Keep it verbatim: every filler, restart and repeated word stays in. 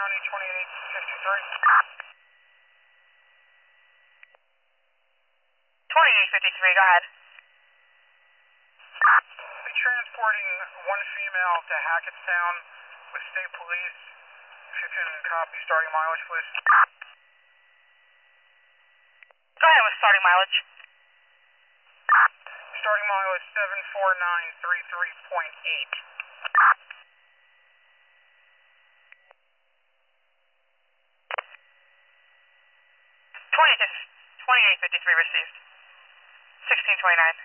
County twenty-eight fifty-three. twenty-eight fifty-three, go ahead. Be transporting one female to Hackettstown with state police. If you can copy starting mileage, please. Go ahead with starting mileage. Starting mileage seven four nine three three point eight. twenty-eight fifty-three received. sixteen twenty-nine.